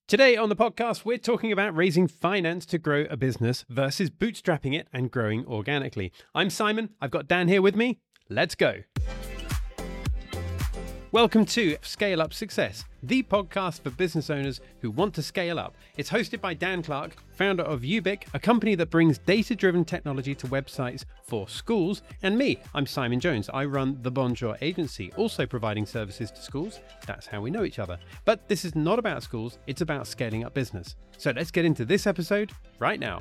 Today on the podcast, we're talking about raising finance to grow a business versus bootstrapping it and growing organically. I'm Simon. I've got Dan here with me. Let's go. Welcome to Scale Up Success, the podcast for business owners who want to scale up. It's hosted by Dan Clark, founder of Ubiq, a company that brings data-driven technology to websites for schools, and me, I'm Simon Jones. I run the Bonjour Agency, also providing services to schools. That's how we know each other. But this is not about schools, it's about scaling up business. So let's get into this episode right now.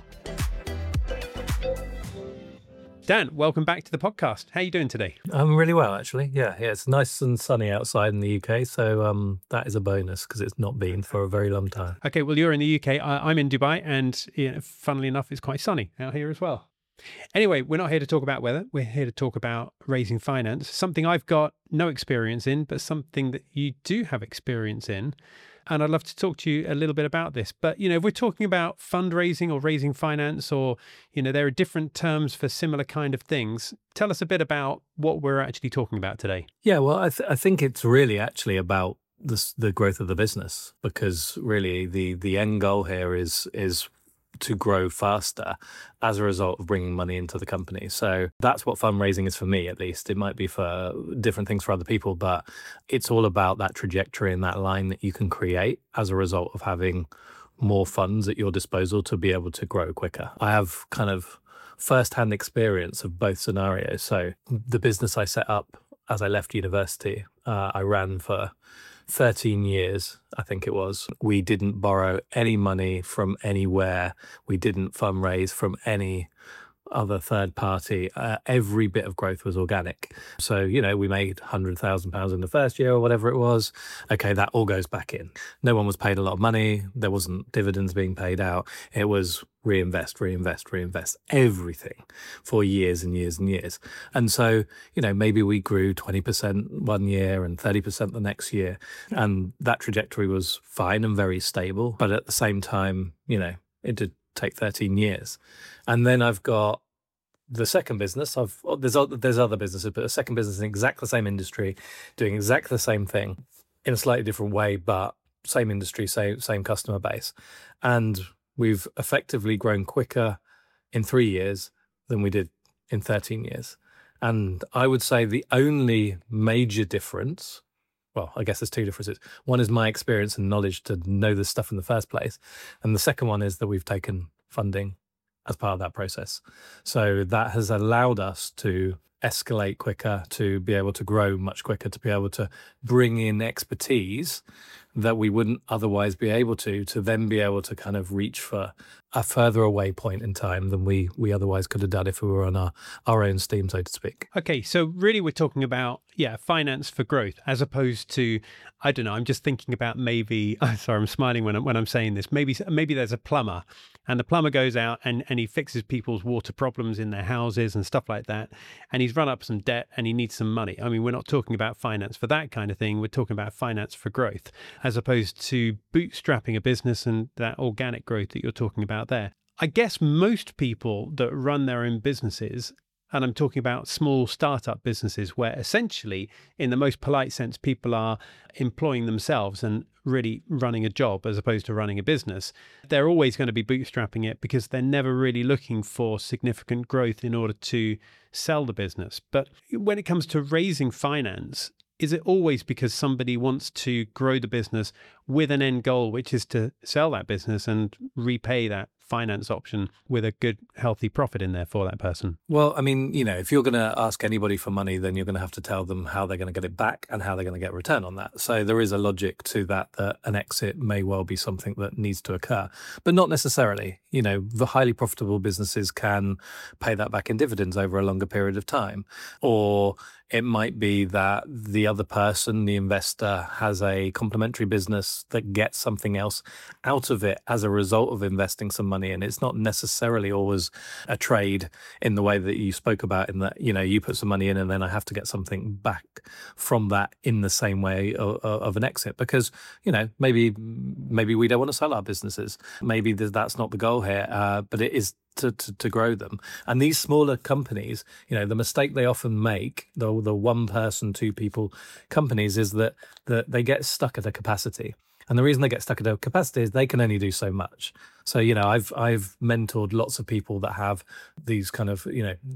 Dan, welcome back to the podcast. How are you doing today? I'm really well, actually. Yeah, it's nice and sunny outside in the UK, so that is a bonus because it's not been for a very long time. Okay, well, you're in the UK. I'm in Dubai, and funnily enough, it's quite sunny out here as well. Anyway, we're not here to talk about weather. We're here to talk about raising finance, something I've got no experience in, but something that you do have experience in. And I'd love to talk to you a little bit about this. But, if we're talking about fundraising or raising finance, or, there are different terms for similar kind of things. Tell us a bit about what we're actually talking about today. Yeah, well, I think it's really actually about the growth of the business, because really the end goal here is to grow faster as a result of bringing money into the company. So that's what fundraising is for me, at least. It might be for different things for other people, but it's all about that trajectory and that line that you can create as a result of having more funds at your disposal to be able to grow quicker. I have kind of first-hand experience of both scenarios. So the business I set up as I left university, I ran for 13 years, I think it was. We didn't borrow any money from anywhere. We didn't fundraise from any other third party. Every bit of growth was organic. So, we made £100,000 in the first year or whatever it was. Okay, that all goes back in. No one was paid a lot of money. There wasn't dividends being paid out. It was reinvest, everything for years and years and years. And so, maybe we grew 20% one year and 30% the next year. And that trajectory was fine and very stable. But at the same time, it did take 13 years. And then I've got the second business. There's other businesses, but the second business in exactly the same industry, doing exactly the same thing in a slightly different way, but same industry, same customer base. And we've effectively grown quicker in 3 years than we did in 13 years. And I would say the only major difference, well, I guess there's two differences. One is my experience and knowledge to know this stuff in the first place. And the second one is that we've taken funding as part of that process. So that has allowed us to escalate quicker, to be able to grow much quicker, to be able to bring in expertise that we wouldn't otherwise be able to then be able to kind of reach for a further away point in time than we otherwise could have done if we were on our own steam, so to speak. Okay, so really we're talking about, finance for growth, as opposed to, I don't know, I'm just thinking about maybe, sorry, I'm smiling when I'm saying this, maybe there's a plumber, and the plumber goes out and he fixes people's water problems in their houses and stuff like that, and he's run up some debt and he needs some money. I mean, we're not talking about finance for that kind of thing, we're talking about finance for growth, as opposed to bootstrapping a business and that organic growth that you're talking about there. I guess most people that run their own businesses, and I'm talking about small startup businesses where essentially, in the most polite sense, people are employing themselves and really running a job as opposed to running a business, they're always going to be bootstrapping it because they're never really looking for significant growth in order to sell the business. But when it comes to raising finance, is it always because somebody wants to grow the business with an end goal, which is to sell that business and repay that finance option with a good, healthy profit in there for that person? Well, I mean, if you're going to ask anybody for money, then you're going to have to tell them how they're going to get it back and how they're going to get a return on that. So there is a logic to that an exit may well be something that needs to occur, but not necessarily. The highly profitable businesses can pay that back in dividends over a longer period of time, or it might be that the other person, the investor, has a complementary business that gets something else out of it as a result of investing some money. And it's not necessarily always a trade in the way that you spoke about, in that, you put some money in and then I have to get something back from that in the same way of an exit. Because, maybe we don't want to sell our businesses. Maybe that's not the goal here, but it is to grow them. And these smaller companies, the mistake they often make, the one person, two people companies, is that they get stuck at a capacity. And the reason they get stuck at capacity is they can only do so much. So, I've mentored lots of people that have these kind of,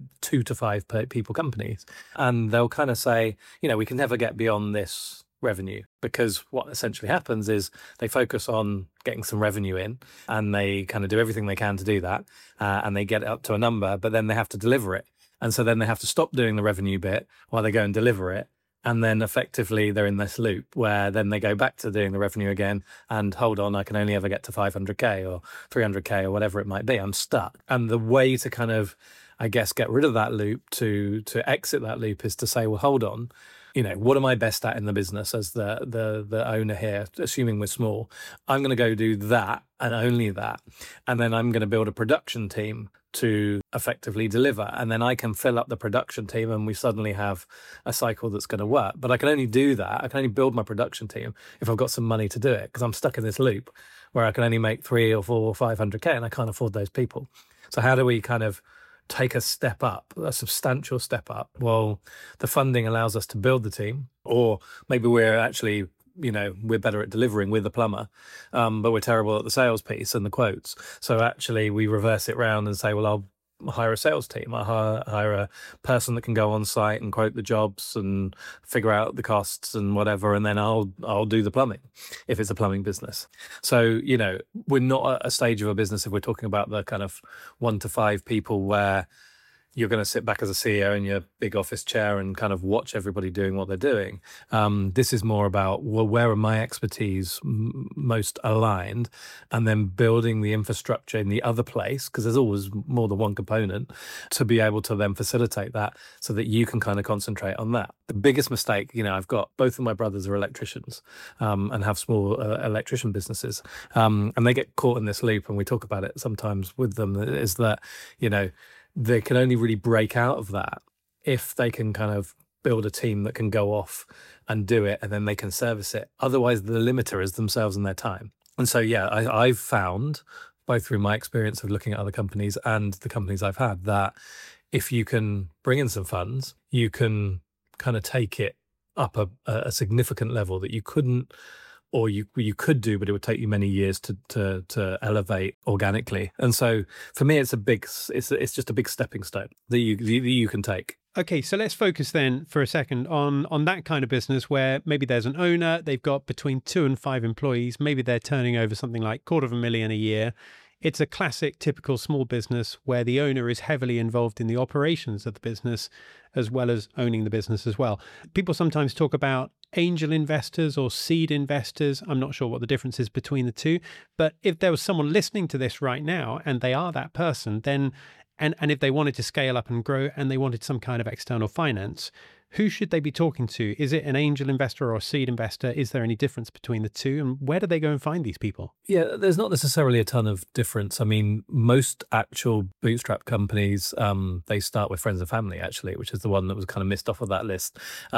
2 to 5 people companies, and they'll kind of say, we can never get beyond this revenue, because what essentially happens is they focus on getting some revenue in, and they kind of do everything they can to do that, and they get it up to a number, but then they have to deliver it. And so then they have to stop doing the revenue bit while they go and deliver it. And then effectively they're in this loop where then they go back to doing the revenue again and hold on, I can only ever get to 500K or 300K or whatever it might be. I'm stuck. And the way to kind of, I guess, get rid of that loop, to exit that loop, is to say, well, hold on, what am I best at in the business as the owner here, assuming we're small? I'm going to go do that and only that. And then I'm going to build a production team to effectively deliver. And then I can fill up the production team and we suddenly have a cycle that's going to work. But I can only do that. I can only build my production team if I've got some money to do it, because I'm stuck in this loop where I can only make 3 or 4 or 500K and I can't afford those people. So how do we kind of take a step up, a substantial step up? Well, the funding allows us to build the team, or maybe we're actually, we're better at delivering with the plumber, but we're terrible at the sales piece and the quotes. So actually we reverse it round and say, well, I'll hire a sales team. I'll hire a person that can go on site and quote the jobs and figure out the costs and whatever, and then I'll do the plumbing if it's a plumbing business. So, we're not at a stage of a business, if we're talking about the kind of 1 to 5 people, where you're going to sit back as a CEO in your big office chair and kind of watch everybody doing what they're doing. This is more about, well, where are my expertise most aligned, and then building the infrastructure in the other place, because there's always more than one component, to be able to then facilitate that so that you can kind of concentrate on that. The biggest mistake, I've got both of my brothers are electricians, and have small electrician businesses, and they get caught in this loop, and we talk about it sometimes with them, is that, they can only really break out of that if they can kind of build a team that can go off and do it, and then they can service it. Otherwise, the limiter is themselves and their time. And so, I've found, both through my experience of looking at other companies and the companies I've had, that if you can bring in some funds, you can kind of take it up a significant level that you couldn't, or you could do, but it would take you many years to elevate organically. And so for me, it's just a big stepping stone that you can take. Okay, so let's focus then for a second on that kind of business where maybe there's an owner, they've got between 2 and 5 employees, maybe they're turning over something like $250,000 a year. It's a classic, typical small business where the owner is heavily involved in the operations of the business, as well as owning the business as well. People sometimes talk about angel investors or seed investors. I'm not sure what the difference is between the two, but if there was someone listening to this right now and they are that person, then, and if they wanted to scale up and grow and they wanted some kind of external finance, who should they be talking to? Is it an angel investor or a seed investor? Is there any difference between the two? And where do they go and find these people? Yeah, there's not necessarily a ton of difference. I mean, most actual bootstrap companies, they start with friends and family, actually, which is the one that was kind of missed off of that list.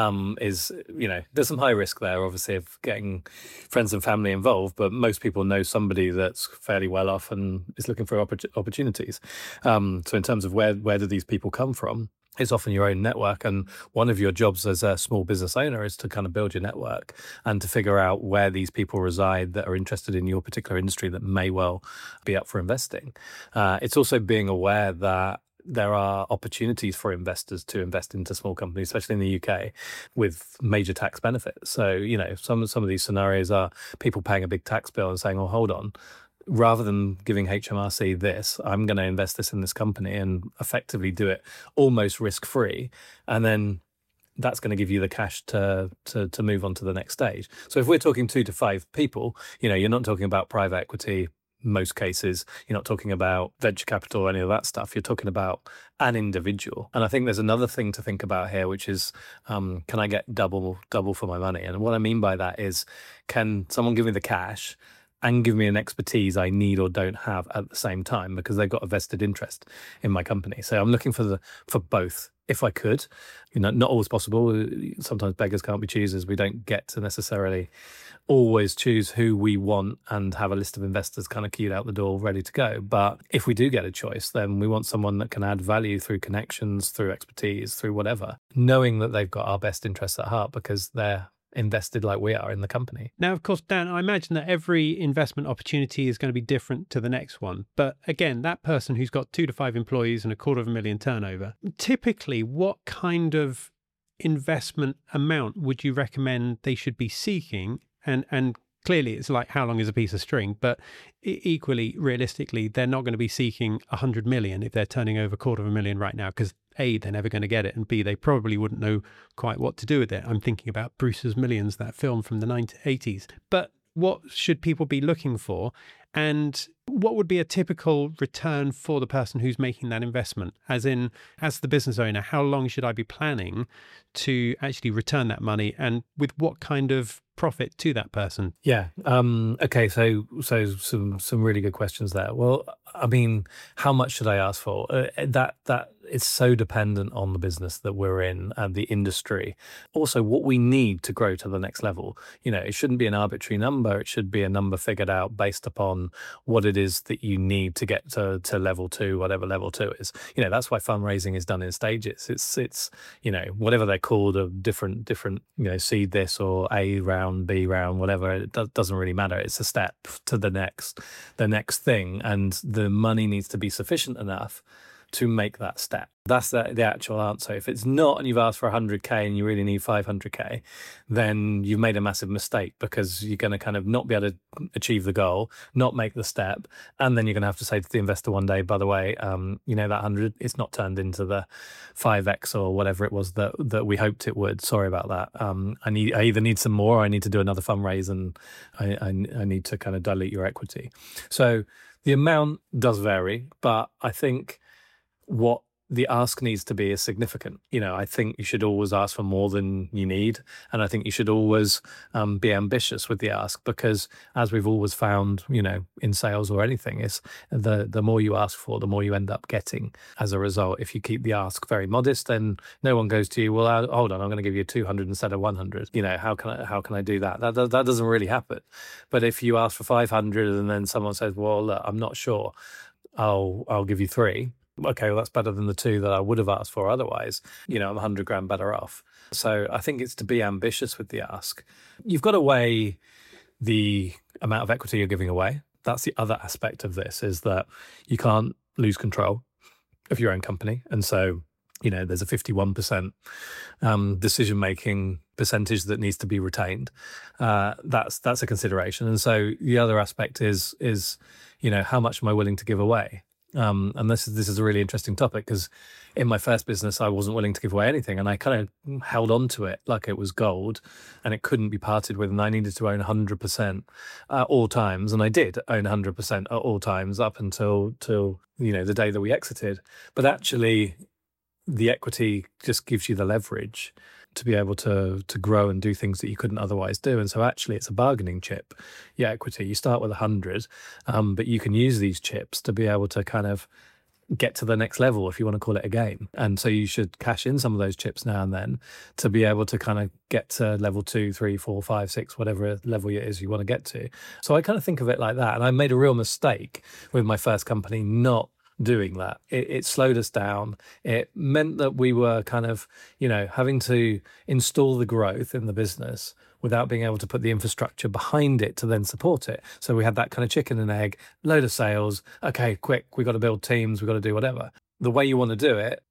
There's some high risk there, obviously, of getting friends and family involved, but most people know somebody that's fairly well off and is looking for opportunities. So in terms of where do these people come from, it's often your own network. And one of your jobs as a small business owner is to kind of build your network and to figure out where these people reside that are interested in your particular industry that may well be up for investing. It's also being aware that there are opportunities for investors to invest into small companies, especially in the UK, with major tax benefits. So, some of these scenarios are people paying a big tax bill and saying, oh, hold on, rather than giving HMRC this, I'm going to invest this in this company and effectively do it almost risk-free. And then that's going to give you the cash to move on to the next stage. So if we're talking 2 to 5 people, you're not talking about private equity. Most cases, you're not talking about venture capital or any of that stuff. You're talking about an individual. And I think there's another thing to think about here, which is, can I get double for my money? And what I mean by that is, can someone give me the cash and give me an expertise I need or don't have at the same time, because they've got a vested interest in my company. So I'm looking for both, if I could. Not always possible. Sometimes beggars can't be choosers. We don't get to necessarily always choose who we want and have a list of investors kind of queued out the door ready to go. But if we do get a choice, then we want someone that can add value through connections, through expertise, through whatever, knowing that they've got our best interests at heart, because they're invested like we are in the company. Now, of course, Dan, I imagine that every investment opportunity is going to be different to the next one. But again, that person who's got 2 to 5 employees and $250,000 turnover, typically, what kind of investment amount would you recommend they should be seeking? And clearly, it's like how long is a piece of string? But equally, realistically, they're not going to be seeking 100 million if they're turning over $250,000 right now, because A, they're never going to get it, and B, they probably wouldn't know quite what to do with it. I'm thinking about Brewster's Millions, that film from the 80s. But what should people be looking for? And what would be a typical return for the person who's making that investment? As in, as the business owner, how long should I be planning to actually return that money, and with what kind of profit to that person? Yeah. Okay. So some really good questions there. Well, I mean, how much should I ask for? That is so dependent on the business that we're in and the industry. Also, what we need to grow to the next level. You know, it shouldn't be an arbitrary number. It should be a number figured out based upon what it is that you need to get to level 2, whatever level 2 is. You know, that's why fundraising is done in stages. It's you know, whatever they're called, of different you know, seed this or A round, B round, whatever. It doesn't really matter. It's a step to the next thing, and the money needs to be sufficient enough to make that step. That's the actual answer. If it's not, and you've asked for 100K and you really need 500K, then you've made a massive mistake, because you're going to kind of not be able to achieve the goal, not make the step, and then you're going to have to say to the investor one day, by the way, you know, that 100, it's not turned into the 5x or whatever it was that we hoped it would. Sorry about that. I either need some more, or I need to do another fundraise, and I need to kind of dilute your equity. So the amount does vary, but I think what the ask needs to be is significant. You know, I think you should always ask for more than you need. And I think you should always be ambitious with the ask, because as we've always found, you know, in sales or anything, is the more you ask for, the more you end up getting as a result. If you keep the ask very modest, then no one goes to you, well, hold on, I'm going to give you 200 instead of 100. You know, how can I do that? That doesn't really happen. But if you ask for 500 and then someone says, well, look, I'm not sure, I'll give you 3. Okay, well, that's better than the 2 that I would have asked for otherwise. You know, I'm 100 grand better off. So I think it's to be ambitious with the ask. You've got to weigh the amount of equity you're giving away. That's the other aspect of this, is that you can't lose control of your own company. And so, you know, there's a 51% decision-making percentage that needs to be retained. That's a consideration. And so the other aspect is, you know, how much am I willing to give away? And this is a really interesting topic, because in my first business, I wasn't willing to give away anything, and I kind of held on to it like it was gold, and it couldn't be parted with, and I needed to own 100% at all times, and I did own 100% at all times up until you know, the day that we exited. But actually, the equity just gives you the leverage to be able to grow and do things that you couldn't otherwise do. And so actually it's a bargaining chip. Yeah, equity, you start with 100, but you can use these chips to be able to kind of get to the next level, if you want to call it a game. And so you should cash in some of those chips now and then to be able to kind of get to level 2, 3, 4, 5, 6, whatever level it is you want to get to. So I kind of think of it like that. And I made a real mistake with my first company not doing that. It slowed us down. It meant that we were kind of, you know, having to install the growth in the business without being able to put the infrastructure behind it to then support it. So we had that kind of chicken and egg, load of sales. Okay, quick, we got to build teams, we got to do whatever. The way you want to do it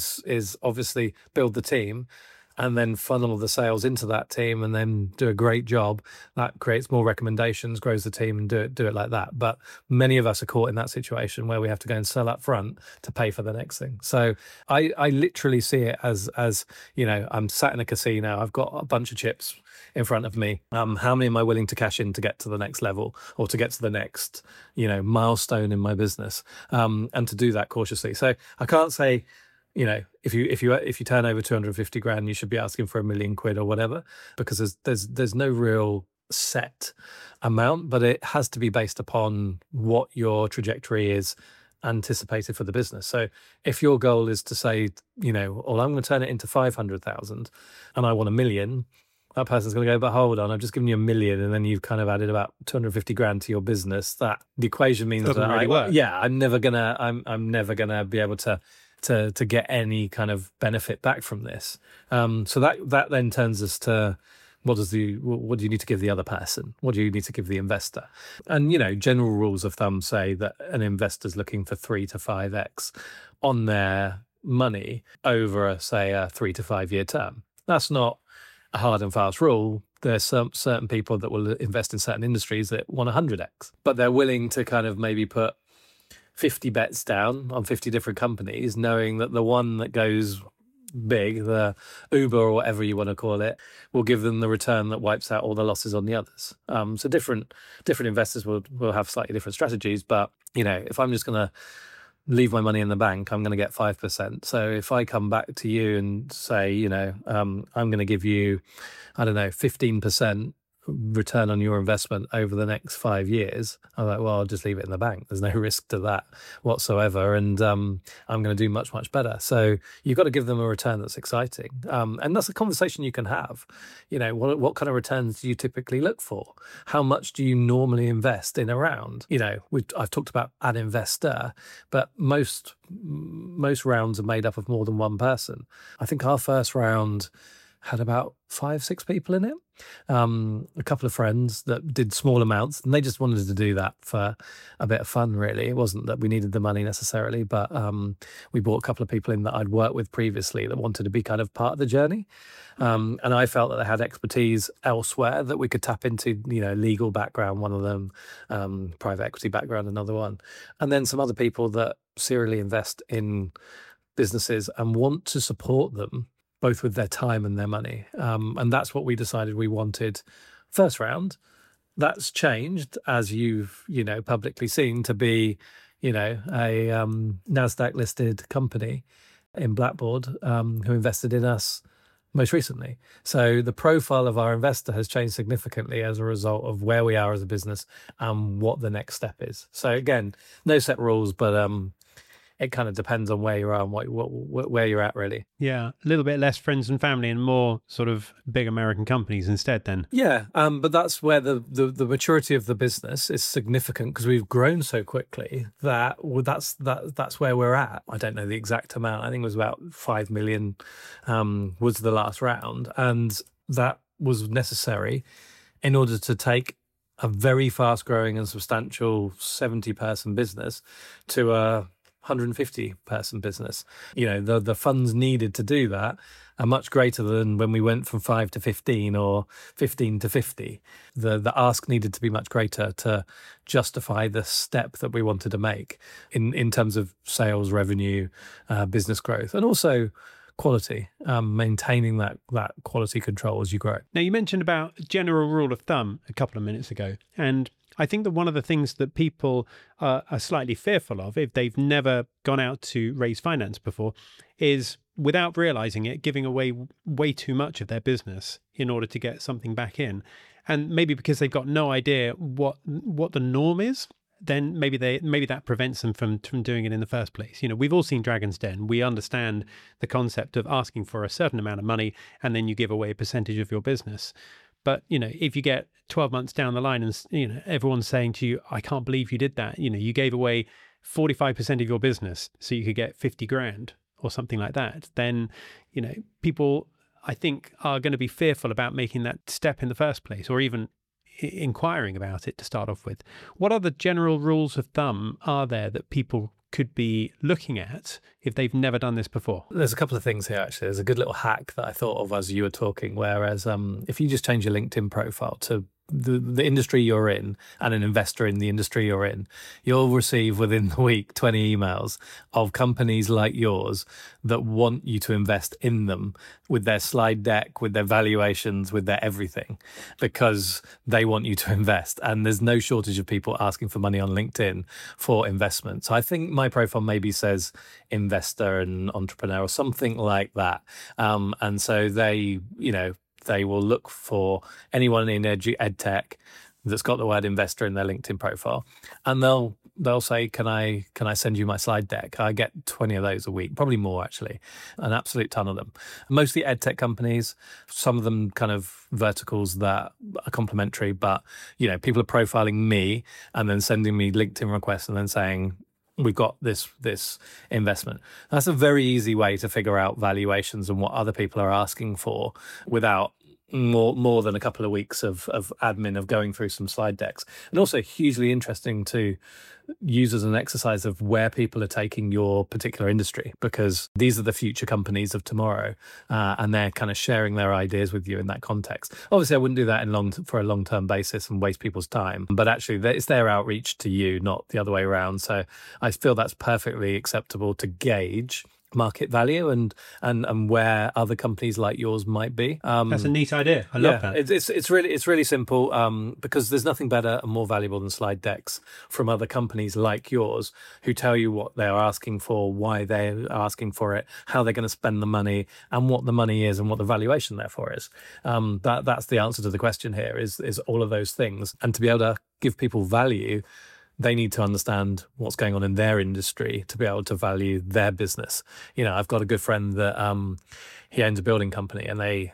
is obviously build the team and then funnel the sales into that team and then do a great job. That creates more recommendations, grows the team, and do it like that. But many of us are caught in that situation where we have to go and sell up front to pay for the next thing. So I literally see it as, you know, I'm sat in a casino, I've got a bunch of chips in front of me. How many am I willing to cash in to get to the next level, or to get to the next, you know, milestone in my business, and to do that cautiously. So I can't say, you know, if you turn over 250 grand, you should be asking for £1 million or whatever, because there's no real set amount, but it has to be based upon what your trajectory is anticipated for the business. So if your goal is to say, you know, well, I'm going to turn it into 500,000 and I want £1 million, that person's going to go, but hold on, I've just given you £1 million, and then you've kind of added about 250 grand to your business. That the equation means doesn't that really work. I'm never gonna be able to get any kind of benefit back from this. So that then turns us to What do you need to give the other person? What do you need to give the investor? And, general rules of thumb say that an investor's looking for 3 to 5x on their money over, say, a 3 to 5 year term. That's not a hard and fast rule. There's some certain people that will invest in certain industries that want 100x, but they're willing to kind of maybe put 50 bets down on 50 different companies, knowing that the one that goes big, the Uber or whatever you want to call it, will give them the return that wipes out all the losses on the others. So different investors will have slightly different strategies, but if I'm just going to leave my money in the bank, I'm going to get 5%. So if I come back to you and say, I'm going to give you, 15% return on your investment over the next 5 years, I'm like, well, I'll just leave it in the bank. There's no risk to that whatsoever. And I'm going to do much, much better. So you've got to give them a return that's exciting. And that's a conversation you can have. What kind of returns do you typically look for? How much do you normally invest in a round? I've talked about an investor, but most rounds are made up of more than one person. I think our first round had about 5-6 people in it. A couple of friends that did small amounts, and they just wanted to do that for a bit of fun, really. It wasn't that we needed the money necessarily, but we brought a couple of people in that I'd worked with previously that wanted to be kind of part of the journey. And I felt that they had expertise elsewhere that we could tap into, legal background, one of them, private equity background, another one. And then some other people that serially invest in businesses and want to support them both with their time and their money. And that's what we decided we wanted first round. That's changed, as you've, publicly seen, to be, a NASDAQ listed company in Blackboard who invested in us most recently. So the profile of our investor has changed significantly as a result of where we are as a business and what the next step is. So again, no set rules, but it kind of depends on where you are and where you're at, really. Yeah, a little bit less friends and family and more sort of big American companies instead then. Yeah, but that's where the maturity of the business is significant, because we've grown so quickly that's where we're at. I don't know the exact amount. I think it was about 5 million was the last round, and that was necessary in order to take a very fast growing and substantial 70-person business to a 150-person business. The funds needed to do that are much greater than when we went from 5 to 15 or 15 to 50. The ask needed to be much greater to justify the step that we wanted to make in terms of sales, revenue, business growth, and also quality, maintaining that quality control as you grow. Now, you mentioned about general rule of thumb a couple of minutes ago, and I think that one of the things that people are slightly fearful of, if they've never gone out to raise finance before, is, without realizing it, giving away way too much of their business in order to get something back in. And maybe because they've got no idea what the norm is, then maybe that prevents them from doing it in the first place. We've all seen Dragon's Den. We understand the concept of asking for a certain amount of money and then you give away a percentage of your business. But, if you get 12 months down the line and, everyone's saying to you, I can't believe you did that. You gave away 45% of your business so you could get 50 grand or something like that. Then, people, I think, are going to be fearful about making that step in the first place, or even inquiring about it to start off with. What other general rules of thumb are there that people could be looking at if they've never done this before? There's a couple of things here, actually. There's a good little hack that I thought of as you were talking, whereas if you just change your LinkedIn profile to the industry you're in and an investor in the industry you're in, you'll receive within the week 20 emails of companies like yours that want you to invest in them with their slide deck, with their valuations, with their everything, because they want you to invest. And there's no shortage of people asking for money on LinkedIn for investment. So I think my profile maybe says investor and entrepreneur or something like that. And so they will look for anyone in ed tech that's got the word investor in their LinkedIn profile, and they'll say, can I send you my slide deck? I get 20 of those a week, probably more actually, an absolute ton of them. Mostly ed tech companies, some of them kind of verticals that are complementary, but people are profiling me and then sending me LinkedIn requests and then saying, we've got this investment. That's a very easy way to figure out valuations and what other people are asking for without more than a couple of weeks of admin of going through some slide decks, and also hugely interesting to use as an exercise of where people are taking your particular industry, because these are the future companies of tomorrow, and they're kind of sharing their ideas with you in that context. Obviously, I wouldn't do that for a long-term basis and waste people's time, but actually it's their outreach to you, not the other way around. So I feel that's perfectly acceptable to gauge market value and where other companies like yours might be. That's a neat idea. I love that. It's really simple, because there's nothing better and more valuable than slide decks from other companies like yours who tell you what they're asking for, why they're asking for it, how they're going to spend the money, and what the money is and what the valuation therefore is. That's the answer to the question here, is all of those things. And to be able to give people value, they need to understand what's going on in their industry to be able to value their business. I've got a good friend that he owns a building company, and they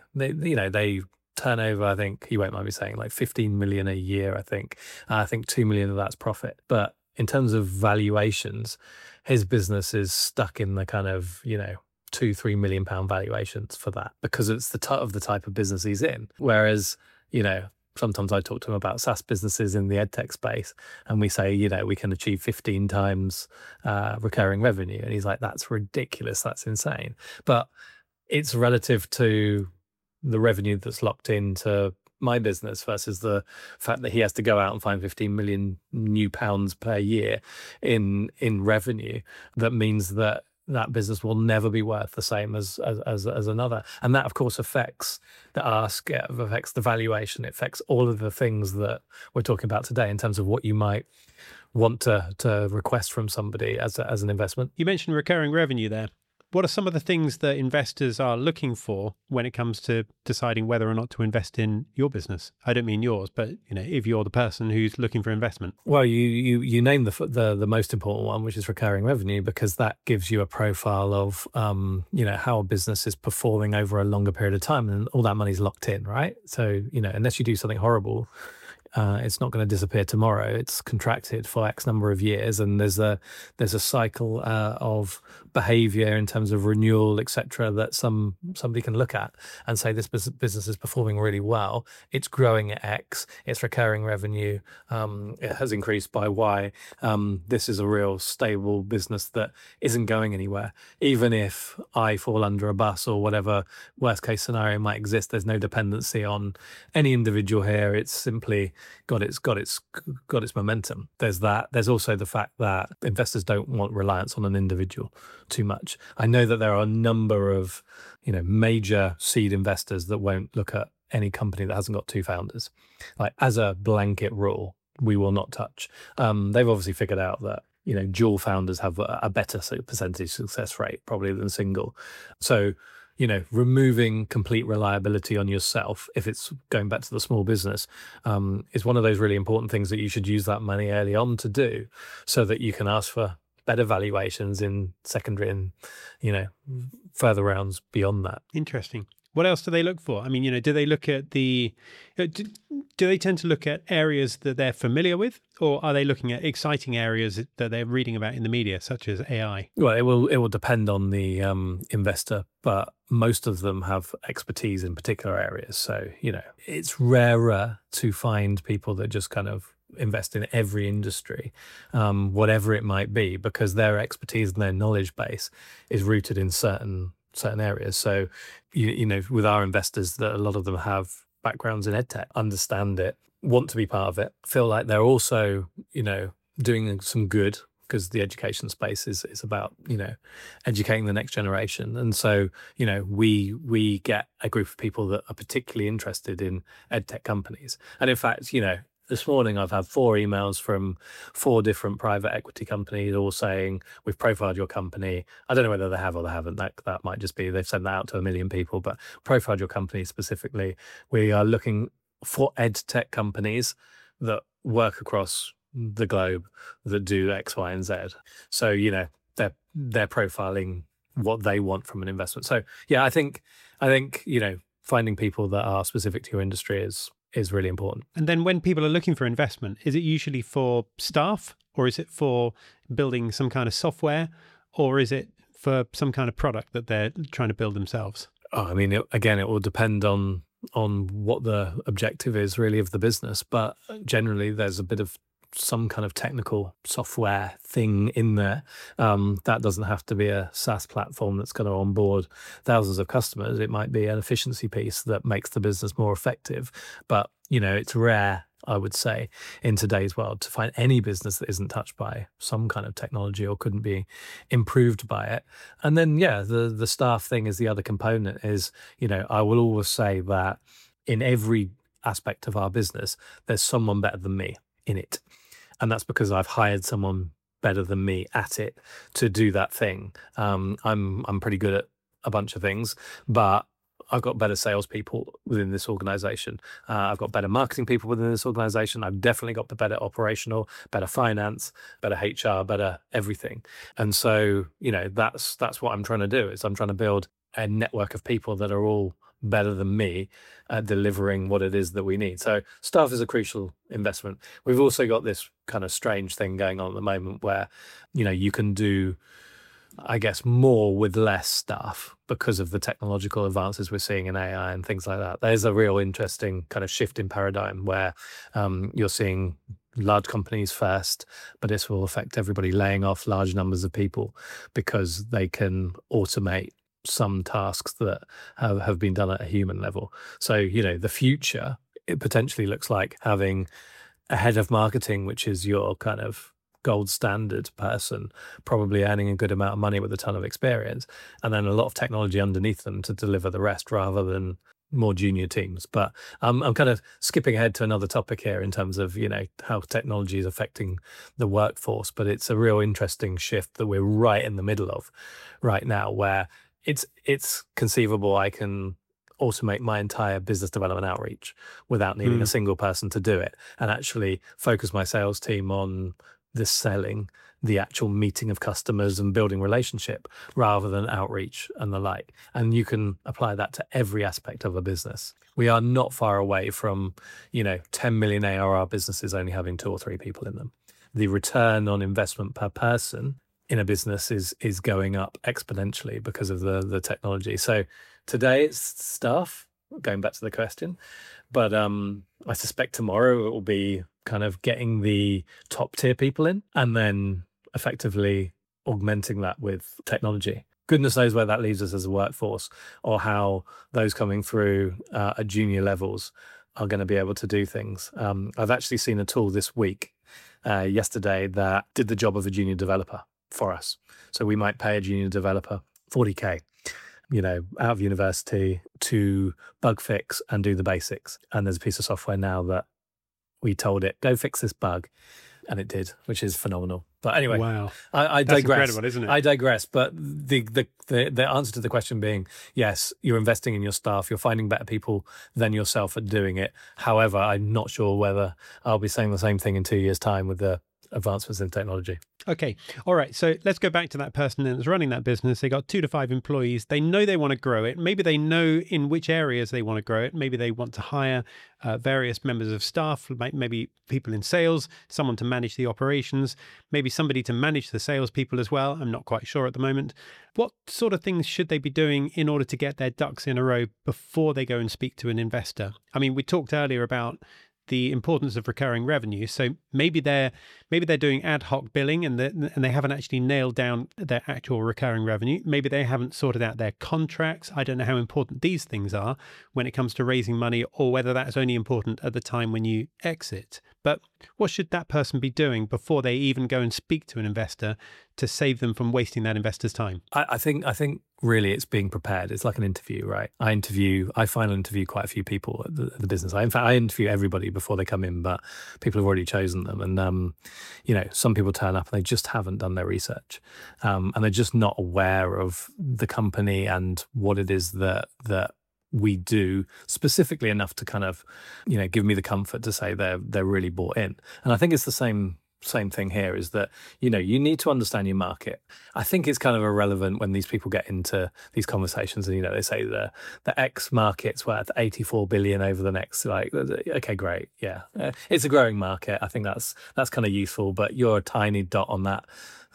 turn over, I think, he won't mind me saying, like 15 million a year, I think. I think 2 million of that's profit. But in terms of valuations, his business is stuck in the kind of, 2-3 million pound valuations for that, because it's the type of business he's in. Whereas, sometimes I talk to him about SaaS businesses in the edtech space, and we say, we can achieve 15 times recurring revenue. And he's like, that's ridiculous. That's insane. But it's relative to the revenue that's locked into my business versus the fact that he has to go out and find 15 million new pounds per year in revenue. That means that business will never be worth the same as another. And that, of course, affects the ask, it affects the valuation, it affects all of the things that we're talking about today in terms of what you might want to request from somebody as an investment. You mentioned recurring revenue there. What are some of the things that investors are looking for when it comes to deciding whether or not to invest in your business? I don't mean yours, but if you're the person who's looking for investment. Well, you named the most important one, which is recurring revenue, because that gives you a profile of how a business is performing over a longer period of time, and all that money's locked in, right? So unless you do something horrible, it's not going to disappear tomorrow. It's contracted for X number of years, and there's a cycle of behavior in terms of renewal, etc., that somebody can look at and say this business is performing really well. It's growing at X. It's recurring revenue. It has increased by Y. This is a real stable business that isn't going anywhere. Even if I fall under a bus or whatever worst case scenario might exist, there's no dependency on any individual here. It's simply got its momentum. There's that. There's also the fact that investors don't want reliance on an individual too much. I know that there are a number of major seed investors that won't look at any company that hasn't got two founders. Like, as a blanket rule, we will not touch. They've obviously figured out that dual founders have a better percentage success rate probably than single. So removing complete reliability on yourself, if it's going back to the small business, is one of those really important things that you should use that money early on to do, so that you can ask for better valuations in secondary and, further rounds beyond that. Interesting. What else do they look for? I mean, do they look at do they tend to look at areas that they're familiar with, or are they looking at exciting areas that they're reading about in the media, such as AI? Well, it will depend on the investor, but most of them have expertise in particular areas. So, it's rarer to find people that just kind of invest in every industry, whatever it might be, because their expertise and their knowledge base is rooted in certain areas. So, with our investors, that a lot of them have backgrounds in edtech, understand it, want to be part of it, feel like they're also, doing some good, because the education space is about, educating the next generation. And so, we get a group of people that are particularly interested in edtech companies. And in fact, this morning I've had 4 emails from 4 different private equity companies, all saying, we've profiled your company. I don't know whether they have or they haven't. That might just be they've sent that out to 1 million people, but profiled your company specifically. We are looking for ed tech companies that work across the globe, that do X, Y, and Z. So, they're profiling what they want from an investment. So yeah, I think, finding people that are specific to your industry is really important. And then when people are looking for investment, is it usually for staff, or is it for building some kind of software, or is it for some kind of product that they're trying to build themselves? I mean, again, it will depend on on what the objective is really of the business, but generally there's a bit of some kind of technical software thing in there. That doesn't have to be a SaaS platform that's going to onboard thousands of customers. It might be an efficiency piece that makes the business more effective. But, it's rare, I would say, in today's world to find any business that isn't touched by some kind of technology or couldn't be improved by it. And then, the staff thing is the other component is, I will always say that in every aspect of our business, there's someone better than me in it. And that's because I've hired someone better than me at it to do that thing. I'm pretty good at a bunch of things, but I've got better salespeople within this organization. I've got better marketing people within this organization. I've definitely got the better operational, better finance, better HR, better everything. And so, that's what I'm trying to do is I'm trying to build a network of people that are all better than me at delivering what it is that we need. So staff is a crucial investment. We've also got this kind of strange thing going on at the moment where, you can do, I guess, more with less staff because of the technological advances we're seeing in AI and things like that. There's a real interesting kind of shift in paradigm where you're seeing large companies first, but this will affect everybody laying off large numbers of people because they can automate some tasks that have been done at a human level. So, the future, it potentially looks like having a head of marketing, which is your kind of gold standard person, probably earning a good amount of money with a ton of experience, and then a lot of technology underneath them to deliver the rest rather than more junior teams. But I'm kind of skipping ahead to another topic here in terms of, how technology is affecting the workforce. But it's a real interesting shift that we're right in the middle of right now, where it's conceivable I can automate my entire business development outreach without needing a single person to do it, and actually focus my sales team on the selling, the actual meeting of customers and building relationship rather than outreach and the like. And you can apply that to every aspect of a business. We are not far away from, 10 million ARR businesses only having 2 or 3 people in them. The return on investment per person in a business is going up exponentially because of the technology. So today it's staff, going back to the question, but I suspect tomorrow it will be kind of getting the top tier people in and then effectively augmenting that with technology. Goodness knows where that leaves us as a workforce, or how those coming through at junior levels are going to be able to do things. I've actually seen a tool this week, yesterday, that did the job of a junior developer for us. So we might pay a junior developer 40K, out of university to bug fix and do the basics. And there's a piece of software now that we told it, go fix this bug. And it did, which is phenomenal. But anyway, wow, I that's digress. Incredible, isn't it? I digress. But the answer to the question being, yes, you're investing in your staff. You're finding better people than yourself at doing it. However, I'm not sure whether I'll be saying the same thing in 2 years' time with the advancements in technology. Okay. All right. So let's go back to that person that's running that business. They got 2 to 5 employees. They know they want to grow it. Maybe they know in which areas they want to grow it. Maybe they want to hire various members of staff, maybe people in sales, someone to manage the operations, maybe somebody to manage the salespeople as well. I'm not quite sure at the moment. What sort of things should they be doing in order to get their ducks in a row before they go and speak to an investor? I mean, we talked earlier about the importance of recurring revenue. So maybe they're doing ad hoc billing and they haven't actually nailed down their actual recurring revenue. Maybe they haven't sorted out their contracts. I don't know how important these things are when it comes to raising money, or whether that's only important at the time when you exit. But what should that person be doing before they even go and speak to an investor to save them from wasting that investor's time? I think really it's being prepared. It's like an interview, right? I final interview quite a few people at the business. In fact, I interview everybody before they come in, but people have already chosen them. And, some people turn up and they just haven't done their research. And they're just not aware of the company and what it is that we do specifically enough to kind of, give me the comfort to say they're really bought in. And I think it's the same thing here, is that, you need to understand your market. I think it's kind of irrelevant when these people get into these conversations and, they say the X market's worth 84 billion over the next, okay, great. Yeah. It's a growing market. I think that's kind of useful, but you're a tiny dot on that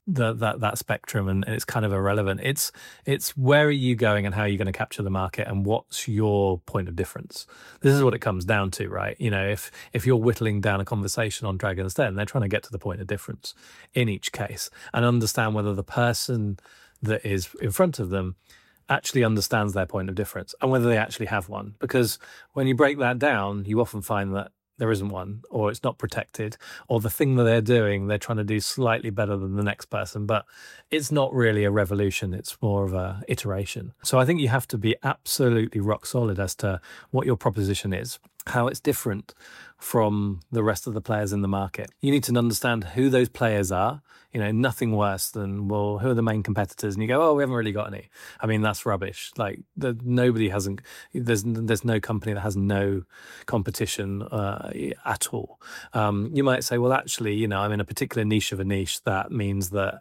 that spectrum, and it's kind of irrelevant. It's where are you going and how are you going to capture the market and what's your point of difference. This is what it comes down to, right? If you're whittling down a conversation on Dragon's Den, they're trying to get to the point of difference in each case and understand whether the person that is in front of them actually understands their point of difference and whether they actually have one. Because when you break that down, you often find that there isn't one, or it's not protected, or the thing that they're doing, they're trying to do slightly better than the next person, but it's not really a revolution. It's more of a iteration. So I think you have to be absolutely rock solid as to what your proposition is, how it's different from the rest of the players in the market. You need to understand who those players are. Nothing worse than, well, who are the main competitors? And you go, oh, we haven't really got any. I mean, that's rubbish. Like nobody hasn't, there's no company that has no competition at all. You might say, well, actually, I'm in a particular niche of a niche. That means that,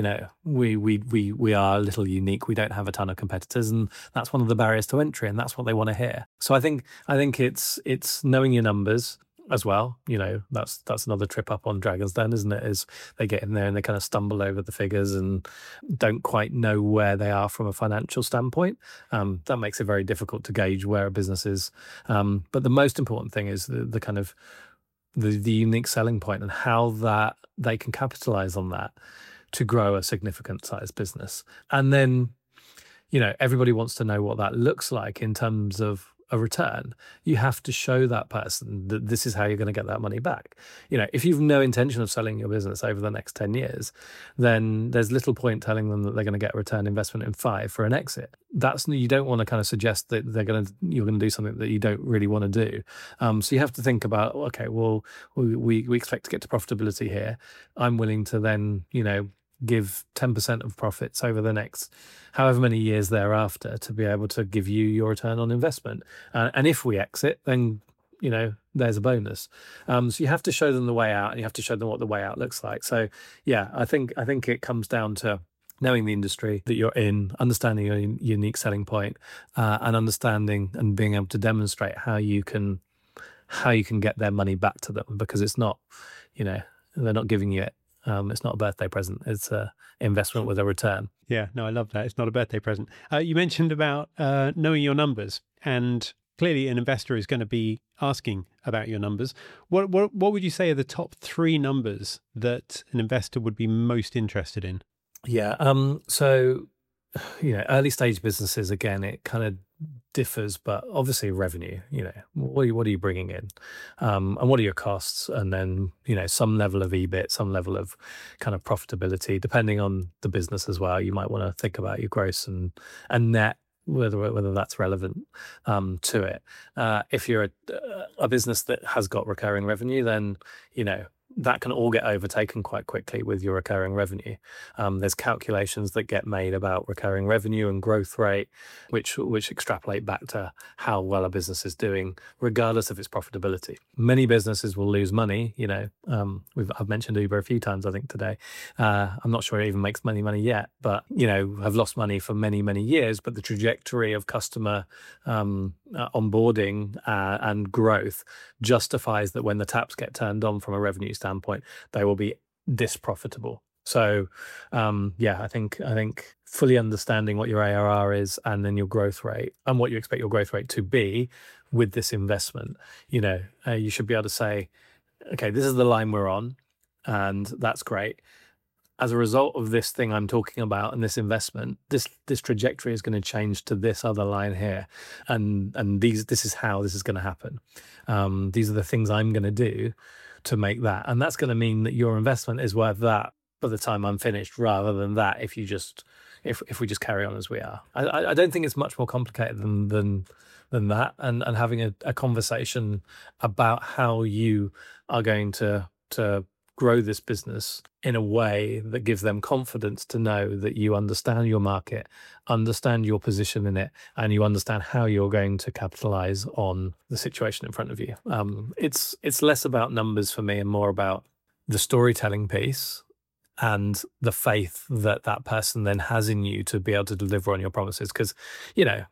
we are a little unique. We don't have a ton of competitors, and that's one of the barriers to entry, and that's what they want to hear. So I think it's knowing your numbers as well. That's another trip up on Dragon's Den, isn't it? Is they get in there and they kind of stumble over the figures and don't quite know where they are from a financial standpoint. That makes it very difficult to gauge where a business is. But the most important thing is the kind of the unique selling point and how that they can capitalize on that to grow a significant size business. And then, everybody wants to know what that looks like in terms of a return. You have to show that person that this is how you're going to get that money back. If you've no intention of selling your business over the next 10 years, then there's little point telling them that they're going to get a return investment in 5 for an exit. You don't want to kind of suggest that you're going to do something that you don't really want to do. So you have to think about, okay, well, we expect to get to profitability here. I'm willing to then, give 10% of profits over the next however many years thereafter to be able to give you your return on investment. And if we exit, then, there's a bonus. So you have to show them the way out, and you have to show them what the way out looks like. So yeah, I think it comes down to knowing the industry that you're in, understanding your unique selling point, and understanding and being able to demonstrate how you can get their money back to them, because it's not, they're not giving you it. It's not a birthday present. It's an investment with a return. Yeah, no, I love that. It's not a birthday present. You mentioned about knowing your numbers, and clearly an investor is going to be asking about your numbers. What would you say are the top 3 numbers that an investor would be most interested in? Yeah. So, early stage businesses, again, it kind of differs, but obviously revenue, what are you bringing in, and what are your costs, and then some level of EBIT, some level of kind of profitability, depending on the business as well. You might want to think about your gross and net, whether that's relevant to it. If you're a business that has got recurring revenue, then that can all get overtaken quite quickly with your recurring revenue. There's calculations that get made about recurring revenue and growth rate, which extrapolate back to how well a business is doing, regardless of its profitability. Many businesses will lose money. I've mentioned Uber a few times, I think, today. I'm not sure it even makes money yet, but have lost money for many, many years. But the trajectory of customer onboarding and growth justifies that when the taps get turned on from a revenue standpoint, they will be this profitable. So I think fully understanding what your ARR is, and then your growth rate and what you expect your growth rate to be with this investment, you should be able to say, okay, this is the line we're on, and that's great. As a result of this thing I'm talking about and this investment, this trajectory is going to change to this other line here, and this is how this is going to happen. These are the things I'm going to do to make that, and that's going to mean that your investment is worth that by the time I'm finished, rather than that if we just carry on as we are. I don't think it's much more complicated than that, and having a conversation about how you are going to grow this business in a way that gives them confidence to know that you understand your market, understand your position in it, and you understand how you're going to capitalize on the situation in front of you. It's less about numbers for me and more about the storytelling piece and the faith that person then has in you to be able to deliver on your promises. Because,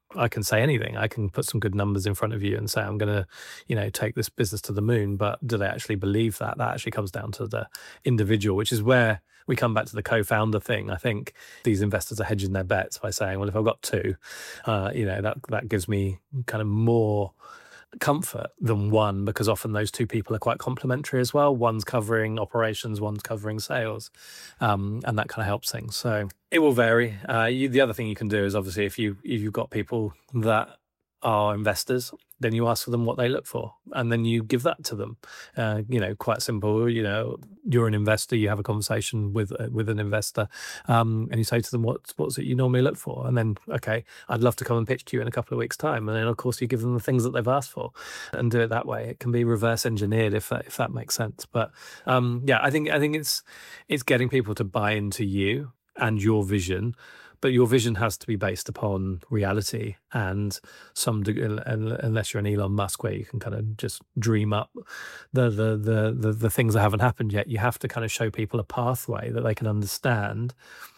I can say anything. I can put some good numbers in front of you and say, I'm going to, take this business to the moon. But do they actually believe that? That actually comes down to the individual, which is where we come back to the co-founder thing. I think these investors are hedging their bets by saying, well, if I've got two, that gives me kind of more comfort than one, because often those two people are quite complementary as well. One's covering operations, one's covering sales, and that kind of helps things. So it will vary. The other thing you can do is, obviously, if you've got people that are investors, then you ask for them what they look for, and then you give that to them. Quite simple. You're an investor. You have a conversation with an investor, and you say to them, "What's it you normally look for?" And then, okay, I'd love to come and pitch to you in a couple of weeks' time. And then, of course, you give them the things that they've asked for, and do it that way. It can be reverse engineered if that makes sense. But I think it's getting people to buy into you and your vision. But your vision has to be based upon reality, and unless you're an Elon Musk, where you can kind of just dream up the things that haven't happened yet. You have to kind of show people a pathway that they can understand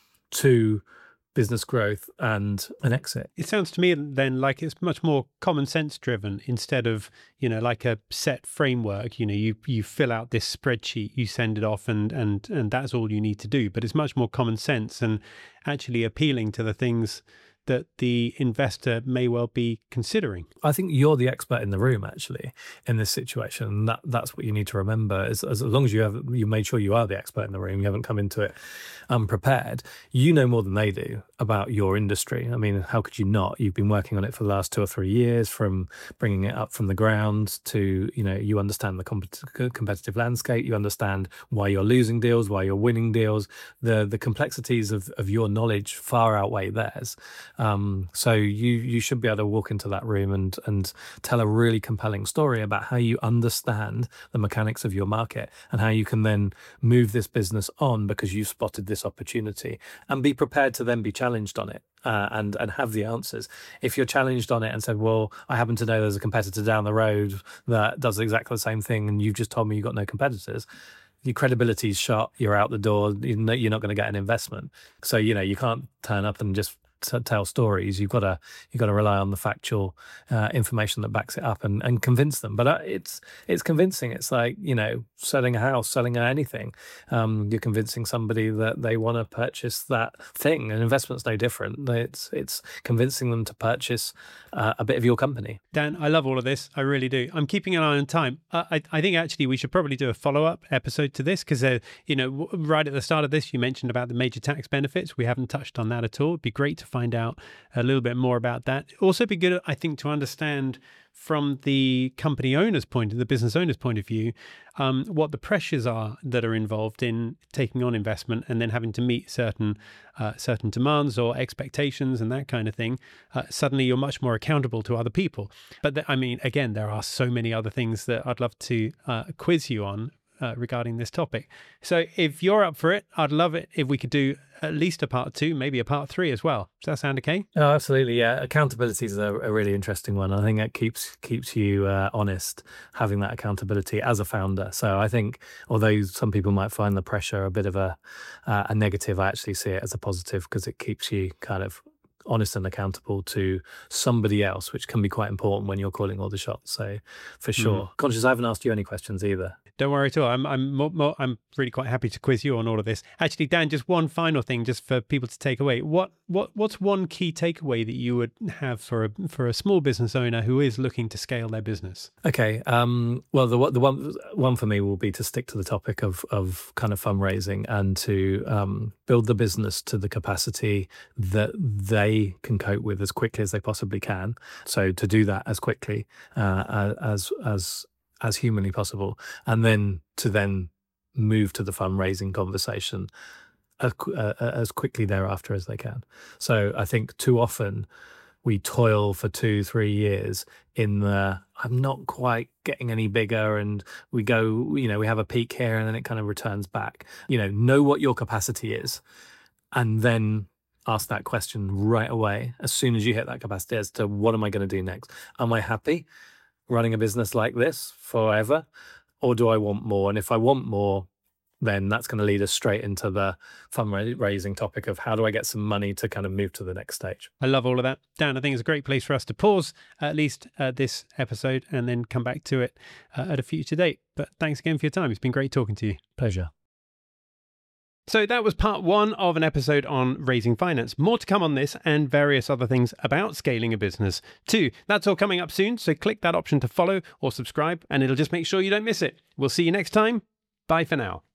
to business growth and an exit. It sounds to me then like it's much more common sense driven, instead of, like a set framework. You fill out this spreadsheet, you send it off, and that's all you need to do. But it's much more common sense and actually appealing to the things that the investor may well be considering. I think you're the expert in the room, actually, in this situation. And that's what you need to remember. As long as you made sure you are the expert in the room, you haven't come into it unprepared, you know more than they do about your industry. I mean, how could you not? You've been working on it for the last 2 or 3 years, from bringing it up from the ground to, you understand the competitive landscape, you understand why you're losing deals, why you're winning deals. The complexities of your knowledge far outweigh theirs. So you should be able to walk into that room and tell a really compelling story about how you understand the mechanics of your market and how you can then move this business on because you've spotted this opportunity, and be prepared to then be challenged on it and have the answers. If you're challenged on it and said, well, I happen to know there's a competitor down the road that does exactly the same thing, and you've just told me you've got no competitors, your credibility's shot, you're out the door, you're not going to get an investment. So, you can't turn up and just tell stories. You've got to rely on the factual information that backs it up and convince them. But it's convincing. It's like, selling a house, selling anything. You're convincing somebody that they want to purchase that thing. And investment's no different. It's convincing them to purchase a bit of your company. Dan, I love all of this. I really do. I'm keeping an eye on time. I think actually we should probably do a follow-up episode to this, because right at the start of this, you mentioned about the major tax benefits. We haven't touched on that at all. It'd be great to find out a little bit more about that. Also be good, I think, to understand from the company owner's the business owner's point of view, what the pressures are that are involved in taking on investment and then having to meet certain demands or expectations and that kind of thing. Suddenly you're much more accountable to other people. But again, there are so many other things that I'd love to quiz you on regarding this topic. So if you're up for it, I'd love it if we could do at least a part 2, maybe a part 3 as well. Does that sound okay? Oh, absolutely. Yeah. Accountability is a really interesting one. I think that keeps you honest, having that accountability as a founder. So I think, although some people might find the pressure a bit of a negative, I actually see it as a positive, because it keeps you kind of honest and accountable to somebody else, which can be quite important when you're calling all the shots. So for sure. Conscious I haven't asked you any questions either. Don't worry at all. I'm really quite happy to quiz you on all of this. Actually, Dan, just one final thing, just for people to take away. What's one key takeaway that you would have for a small business owner who is looking to scale their business? Okay. Well, the one for me will be to stick to the topic of kind of fundraising, and to build the business to the capacity that they can cope with as quickly as they possibly can. So to do that as quickly as humanly possible, and then to move to the fundraising conversation as quickly thereafter as they can. So I think too often we toil for 2-3 years in I'm not quite getting any bigger, and we go, we have a peak here and then it kind of returns back. Know what your capacity is, and then ask that question right away as soon as you hit that capacity as to, what am I going to do next? Am I happy running a business like this forever, or do I want more? And if I want more, then that's going to lead us straight into the fundraising topic of how do I get some money to kind of move to the next stage. I love all of that. Dan, I think it's a great place for us to pause, at least this episode, and then come back to it at a future date. But thanks again for your time. It's been great talking to you. Pleasure. So that was part 1 of an episode on raising finance. More to come on this and various other things about scaling a business too. That's all coming up soon. So click that option to follow or subscribe, and it'll just make sure you don't miss it. We'll see you next time. Bye for now.